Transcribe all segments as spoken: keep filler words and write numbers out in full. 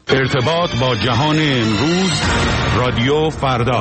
ارتباط با جهان امروز، رادیو فردا.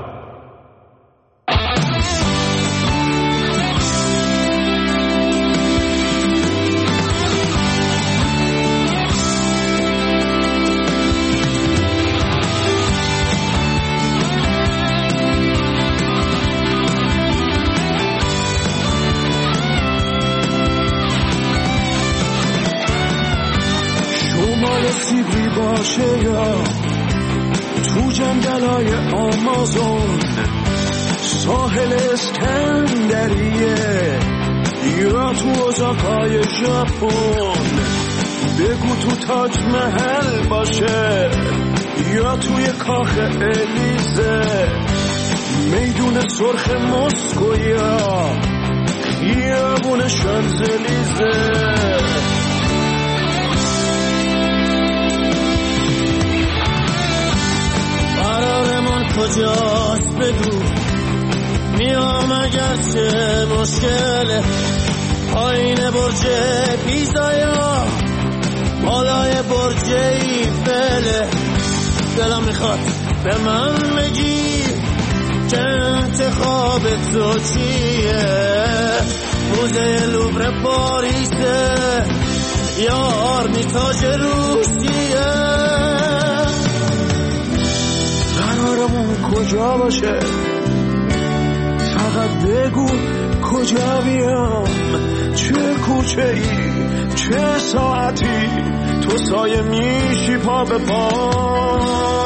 سیبری باشه یا تو جنگلای آمازون، ساحل اسکندریه یا تو ازاقای ژاپن، بگو تو تاج محل باشه یا توی کاخ الیزه، میدون سرخ مسکو یا خیابون شانزلیزه. کجاست بگو، میام اگرچه مشکله، پایین برج پیزا یا بالای برج ایفله. دلم میخواد به من بگی که انتخاب تو چیه، موزه لوور پاریسه یا آرمیتاژ روسیه. قرارمون کجا باشه، فقط بگو کجا بیام، چه کوچه ای چه ساعتی، تو سایه میشی پا به پا.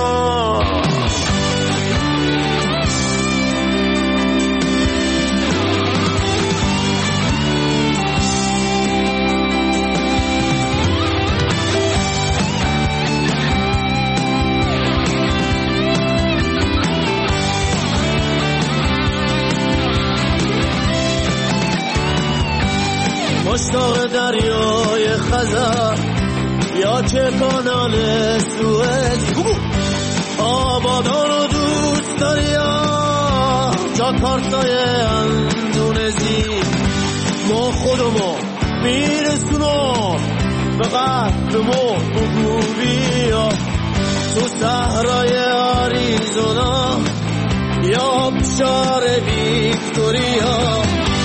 مشتاق دریای خزر یا که کانال سوئد، آبادان رو دوست داری یا جاکارتای اندونزی، ما خودمو میرسونم به قدرمو بگو بیا، تو صحرای آریزونا یا بشار ویکتوریا.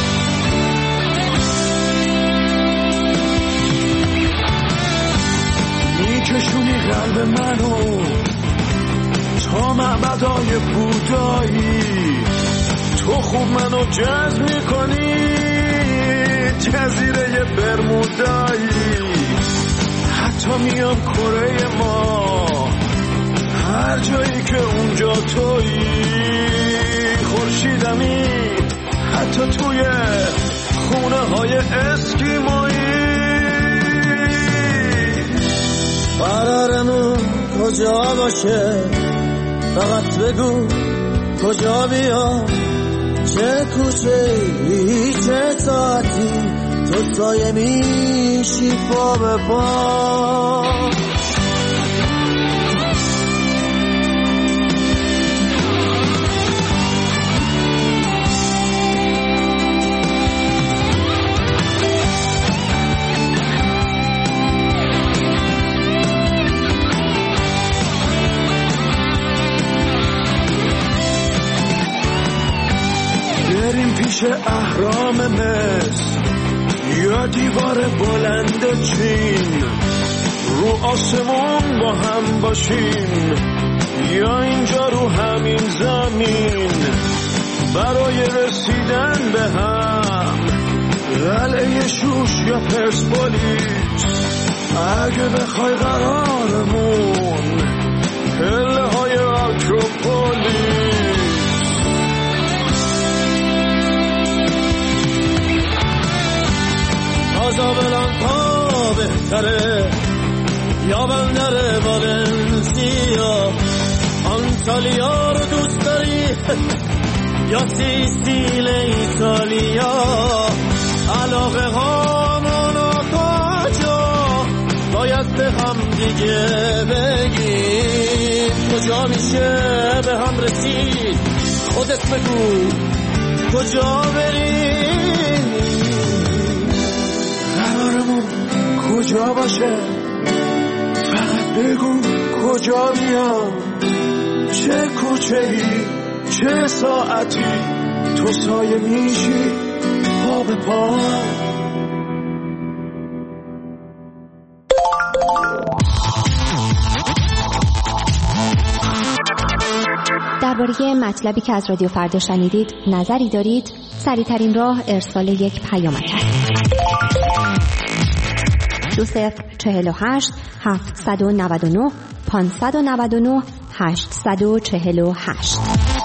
میکشونی قلب منو تا معبدای بودایی، تو خوب منو جذب میکنی جزیره برمودایی، حتی میام کره ما هر جایی که اونجا تویی، خورشیدمی حتی توی خونه های اسکیمایی. قرارمون کجا باشه، فقط بگو کجا بیام، چه کوچه ای چه ساعتی، تو سایه میشی پا به پا. پیش اهرام مصر یا دیوار بلند چین، رو آسمون با هم باشیم یا اینجا رو همین زمین، برای رسیدن به هم قلعه شوش یا پرسپولیس، اگه بخوای قرارمون پله های آکروپولیس. کازابلانکا بهتره یا بندر والنسیا، آنتالیا رو دوست داری یا سیسیل ایتالیا، علاقه هامون کجا باید به هم دیگه بگیم، کجا میشه به هم رسید، خودت بگو کجا بریم، قرارمون کجا باشه، فقط بگو کجا بیام، چه کوچه‌ای چه ساعتی تو سایه میشی پا به پا. درباره مطلبی که از رادیو فردا شنیدید نظری دارید؟ سریع‌ترین راه ارسال یک پیامک است. دو صفر چهل و هشت هفتصد و نود و نه پانصد و نود و نه هشتصد و چهل و هشت.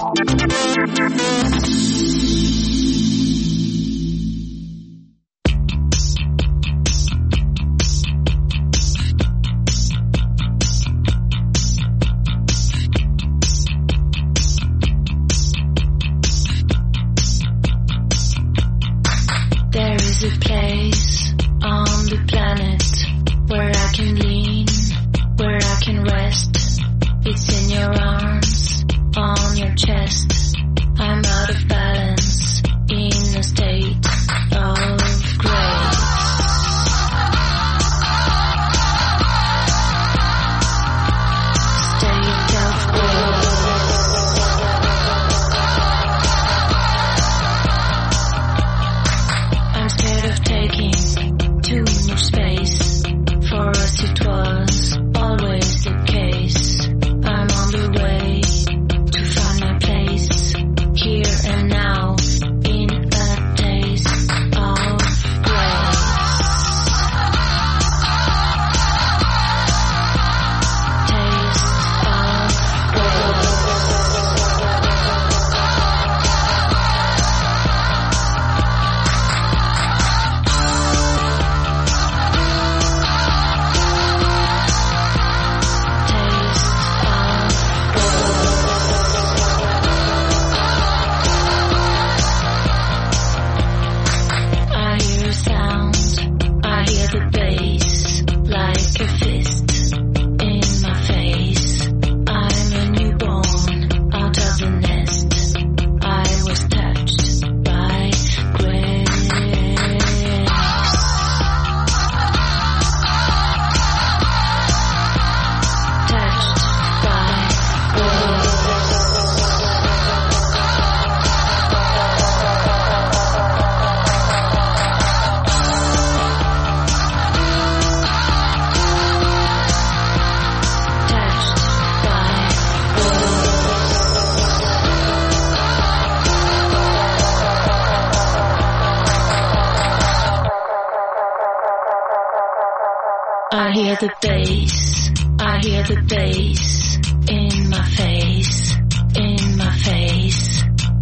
I hear the bass, I hear the bass in my face, in my face.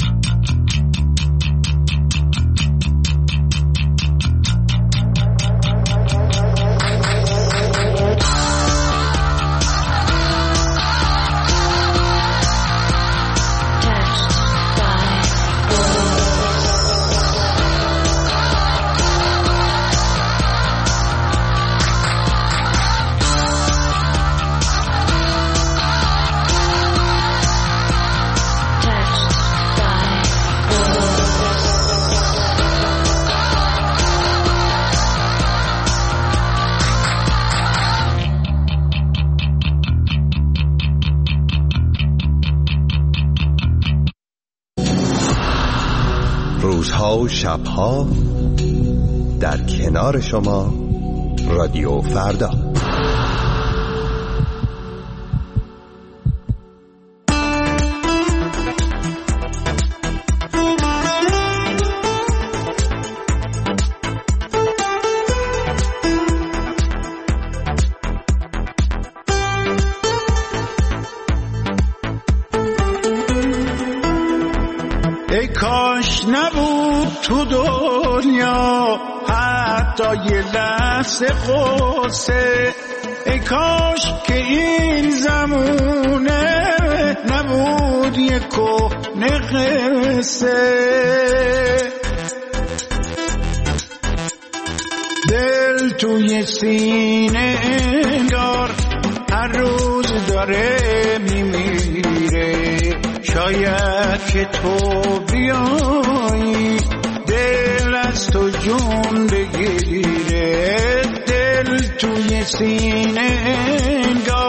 روزها و شبها در کنار شما رادیو فردا. ای کاش نبود تو دنیا حتی یه لحظه قصه، ای کاش که این زمونه نبود یه کهنه قصه. دل توی سینه انگار هر روز داره میمیره، شاید که تو بیایی دل از تو جون بگیره. دل توی سینه انگار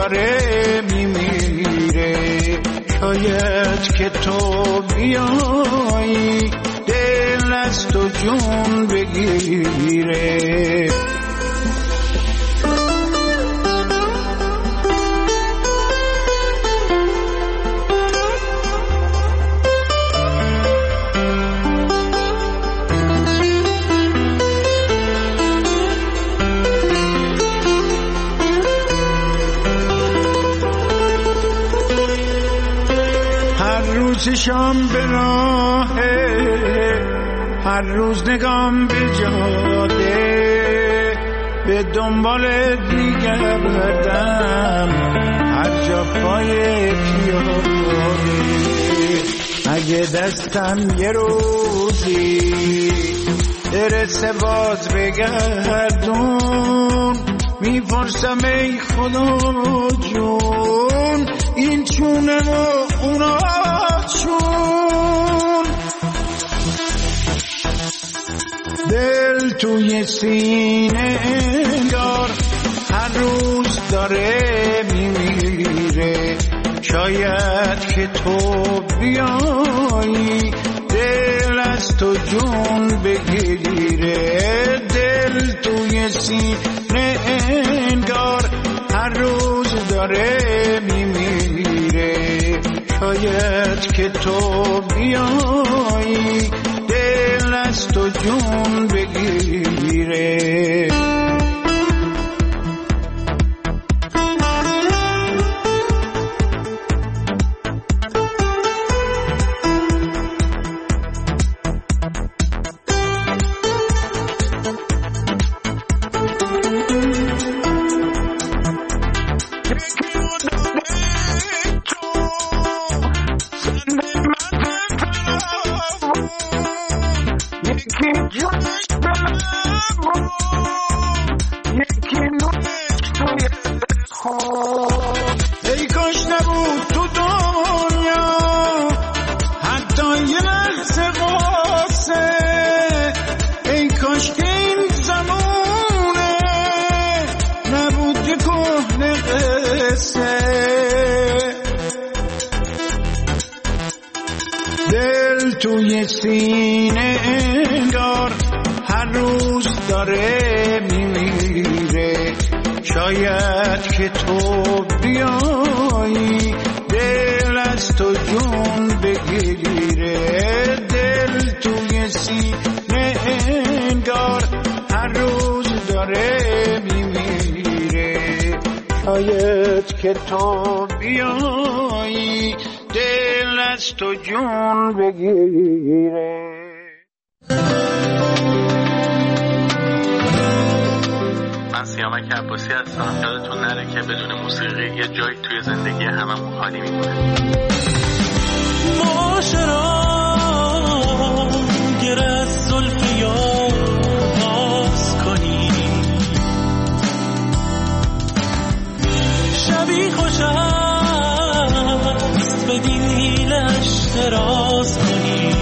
داره میمیره. شاید که تو بیایی دل از تو جون بگیره. شام به راهه، هر روز نگام به جاده، به دنبالت میگردم هر جا پای پیاده. اگه دستم یه روزی برسه باز بگردون، میپرسم ای خدا جون این چونه و اونا چون. دل توی سینه انگار هر روز داره میمیره. شاید که تو بیایی دل از تو جون بگیره. دل توی سینه انگار هر روز داره میمیره. شاید که تو بیایی دل از تو جون بگیره. ای کاش نبود تو دنیا حتی یه لحظه قاسه. ای کاش که این زمونه نبود یه کهنه قصه. دل توی سینه انگار هر روز داره میمیره. شاید که تو بیایی دل از تو جون بگیره. دل توی سینه انگار هر روز داره میمیره. شاید که تو بیایی دل از تو جون بگیره. من سیامک عباسی هستم. یادتون نره که بدون موسیقی یه جایی توی زندگی هممون خالی میمونه. معاشران گره از زلف یار باز کنی، شبی خوش است به دیلش دراز کنی.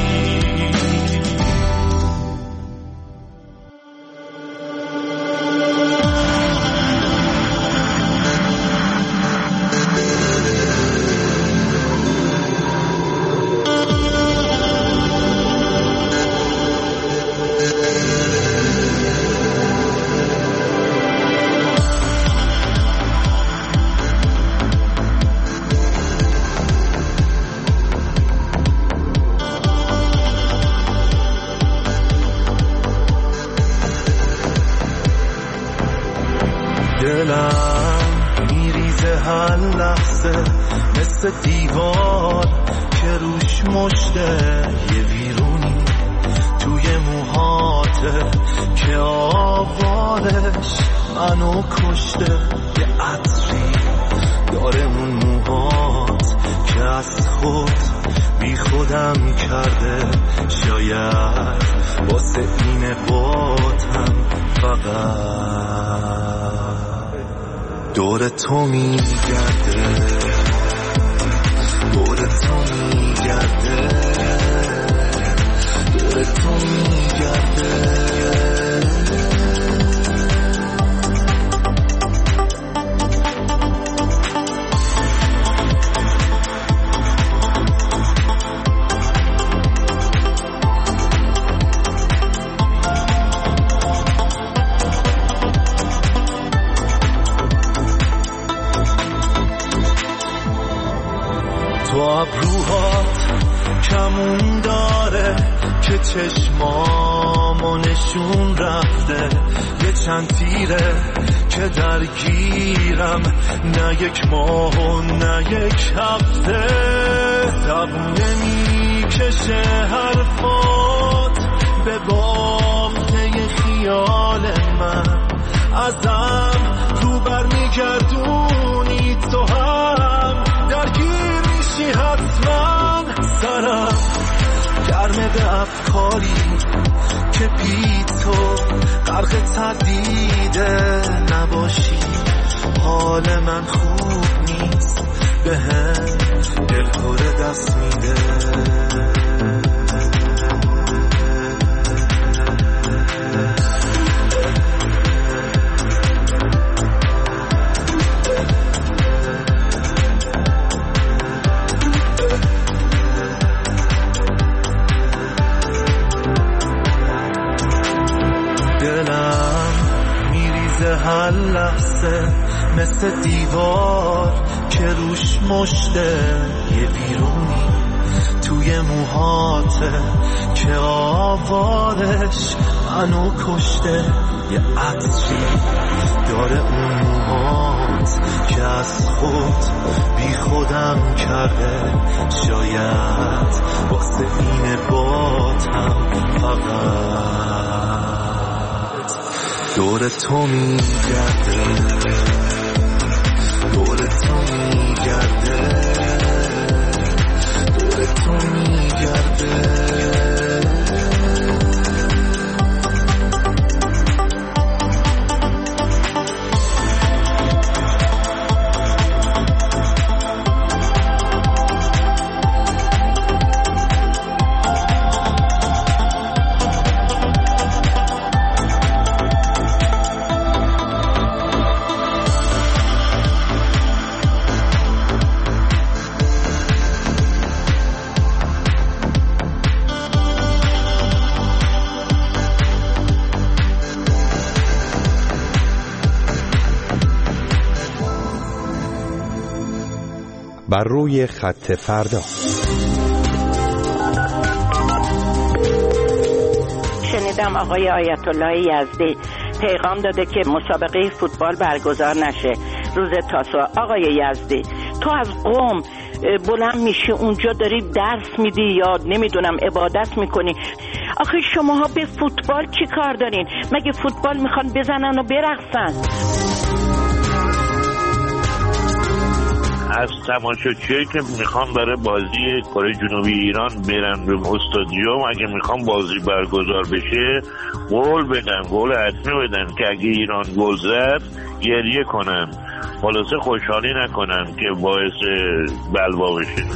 دلم میریزه هر لحظه مثل دیوار که روش مشته یه ویرونی توی موهاته که آوارش منو کشته. یه عطری داره اون موهات که از خود بی خودم کرده. شاید واسه این باتم فقط دور تو میگرده، دور تو میگرده، دور تو میگرده. با ابروهات کمون داره که چشمامو نشون رفته، یه چند تیره که درگیرم، نه یک ماه و نه یک هفته. دوونه میکشه حرفات به بافته خیال من، ازم رو بر میگردونی تو هم درگیر میشی حتما. سرم گرمه افکاری که بی تو غرق تردیده نباشی. حال من خوب نیست، به هم دل پر دست میده. هر لحظه مثل دیوار که روش مشته، یه بیرونی توی موهاته که آوارش منو کشته. یه عطری داره اون موهات که از خود بی خودم کرده، شاید واسه این باتم فقط دور تو میگرده، دور تو میگرده، دور تو میگرده. بر روی خط فردا. شنیدم آقای آیت الله یزدی پیغام داده که مسابقه فوتبال برگزار نشه روز تاسوعا. آقای یزدی تو از قم بلند میشی اونجا داری درس میدی یا نمیدونم عبادت میکنی، آخه شماها به فوتبال چی کار دارین؟ مگه فوتبال میخوان بزنن و برقصن؟ از تماشاچیایی که میخوان برای بازی کره جنوبی ایران برن به استادیوم، اگه میخوان بازی برگزار بشه گل بدن، گل حتمی بدن که اگه ایران گل زد گریه کنن، خلاصه خوشحالی نکنن که باعث بلوا بشه.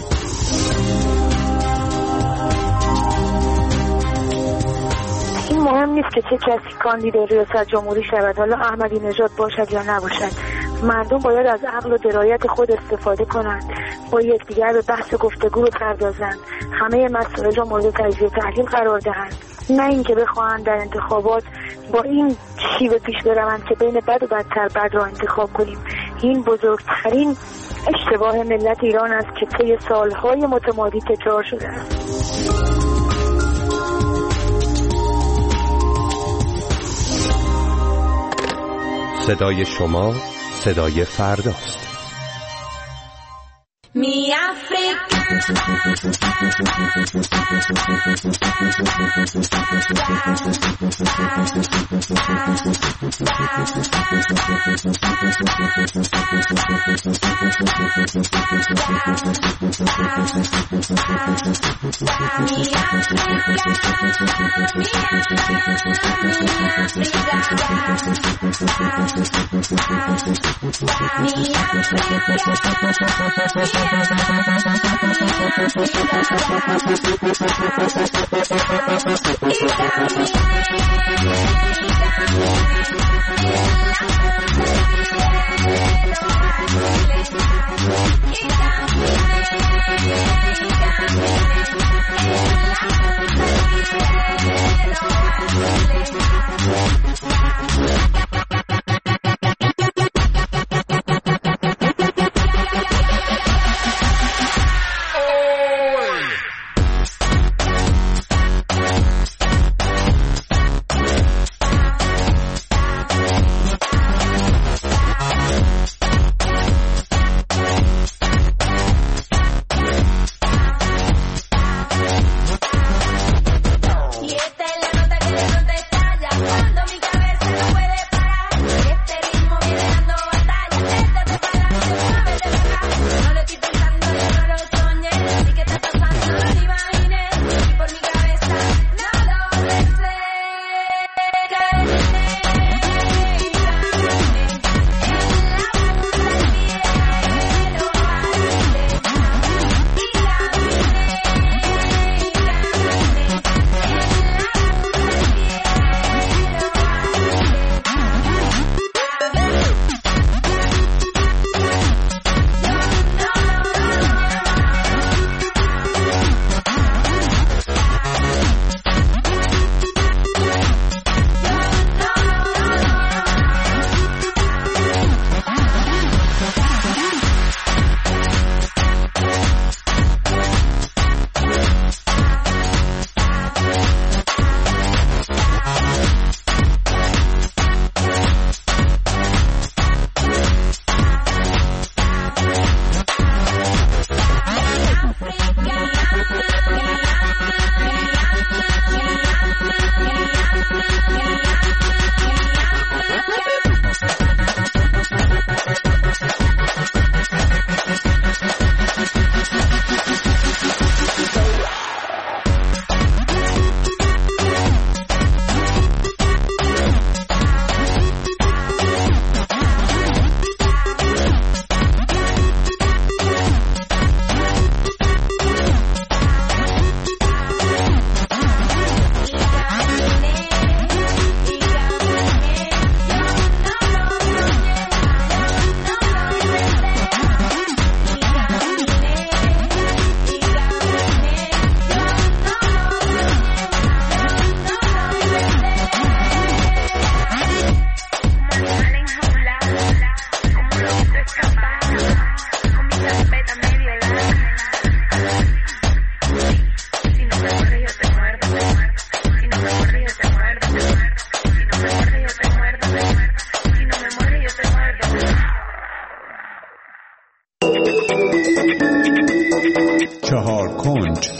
این مهم نیست که چه کسی کاندید ریاست جمهوری شود، حالا احمدی نژاد باشد یا نباشد. مردم باید از عقل و درایت خود استفاده کنند، با یکدیگر به بحث گفتگو بپردازند، همه مسائل را مورد تجزیه تحلیل قرار دهند، نه اینکه بخواهند در انتخابات با این شیوه پیش بروند که بین بد و بدتر بد را انتخاب کنیم. این بزرگترین اشتباه ملت ایران است که طی سالهای متمادی تکرار شده است. صدای شما صدای فرداست. می افریقا چهار کنج.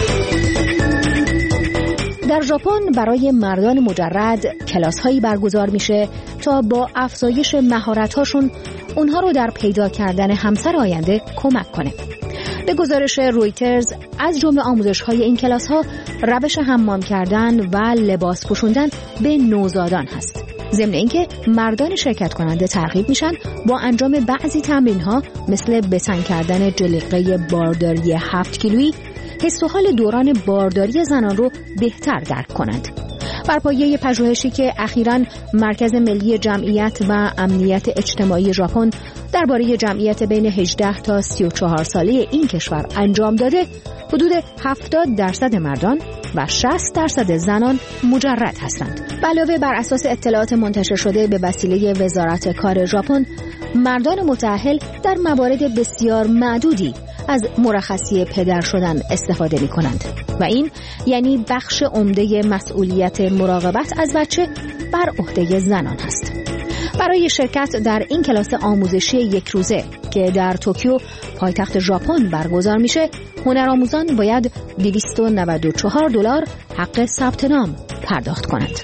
در ژاپن برای مردان مجرد کلاس‌هایی برگزار میشه تا با افزایش مهارت‌هاشون اونها رو در پیدا کردن همسر آینده کمک کنه. به گزارش رویترز از جمله آموزش‌های این کلاس‌ها روش حمام کردن و لباس پوشوندن به نوزادان هست. ضمن اینکه مردان شرکت کننده ترغیب میشن با انجام بعضی تمرین‌ها مثل بسن کردن جلیقه بارداری هفت کیلویی حس و حال دوران بارداری زنان رو بهتر درک کنند. بر پایه پژوهشی که اخیراً مرکز ملی جمعیت و امنیت اجتماعی ژاپن درباره جمعیت بین هجده تا سی و چهار ساله این کشور انجام داده، حدود هفتاد درصد مردان و شصت درصد زنان مجرد هستند. علاوه بر اساس اطلاعات منتشر شده به وسیله وزارت کار ژاپن، مردان متأهل در موارد بسیار معدودی از مرخصی پدر شدن استفاده می کنند و این یعنی بخش عمده مسئولیت مراقبت از بچه بر عهده زنان است. برای شرکت در این کلاس آموزشی یک روزه که در توکیو پایتخت ژاپن برگزار میشه، هنرآموزان باید دویست و نود و چهار دلار حق ثبت نام پرداخت کنند.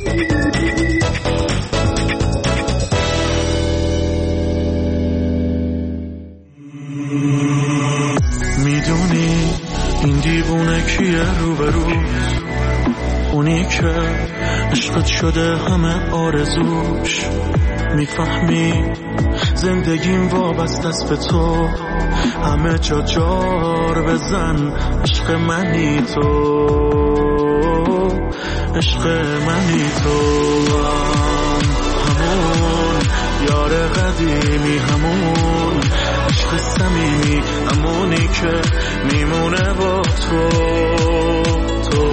میدونی این دیوونه کیه روبرو؟ اونی که عشقت شده همه آرزوش. میفهمی زندگیم وابسته است به تو، همه جا جار بزن عشق منی تو، عشق منی تو. همون یار قدیمی، همون عشق صمیمی، همونی که میمونه با تو، تو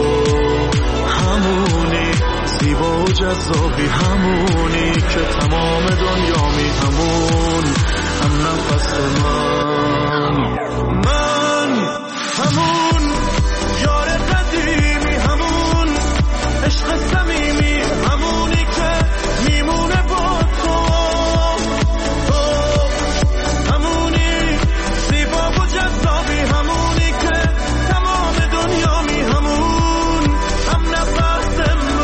همونی زیبا و جذابی، همونی که تمام دنیا می، همون هم نفس من، من همون یار قدیمی، همون عشق صمیمی، همونی که میمونه با تو، تو همونی زیبا و جذابی، همونی که تمام دنیا می، همون هم نفس من.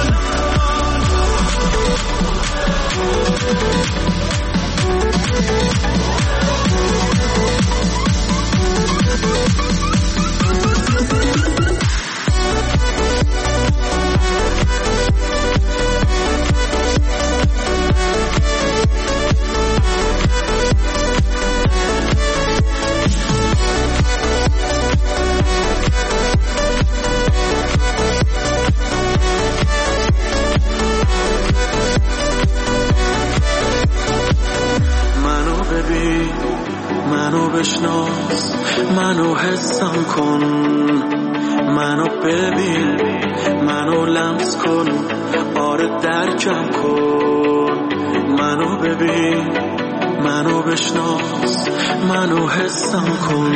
منو بشناس، منو حسم کن، منو ببین، منو لمس کن، آره درکم کن. منو ببین، منو بشناس، منو حسم کن.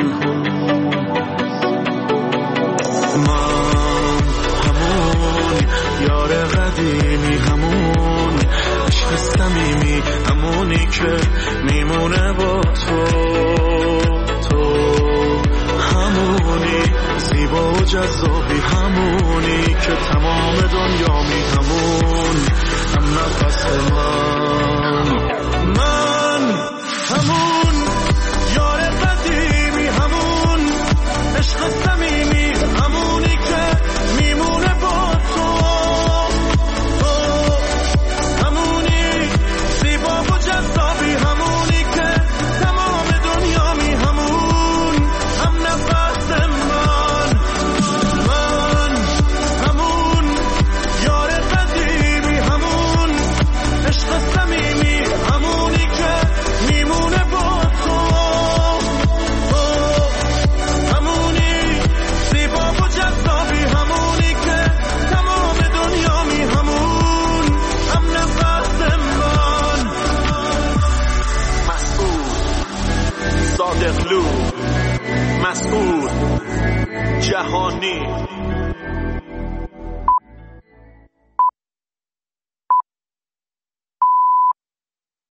من همون یار قدیمی، همون عشق صمیمی، همونی که میمونه با تو، تو همونی زیبا و جذابی، همونی که تمام دنیا می، همون هم نفس من، من همون یار قدیمی، همون عشق صمیمی، همونی که میمونه با تو، تو همونی زیبا و جذابی، همونی که تمام دنیا می، همون هم نفس من، من همون یار قدیمی، همون عشق صمیمی، همونی که میمونه با تو، تو همونی زیبا و جذابی، همونی که تمام دنیا می، همون هم نفس من. مسعود صادقلو، مسعود جهانی.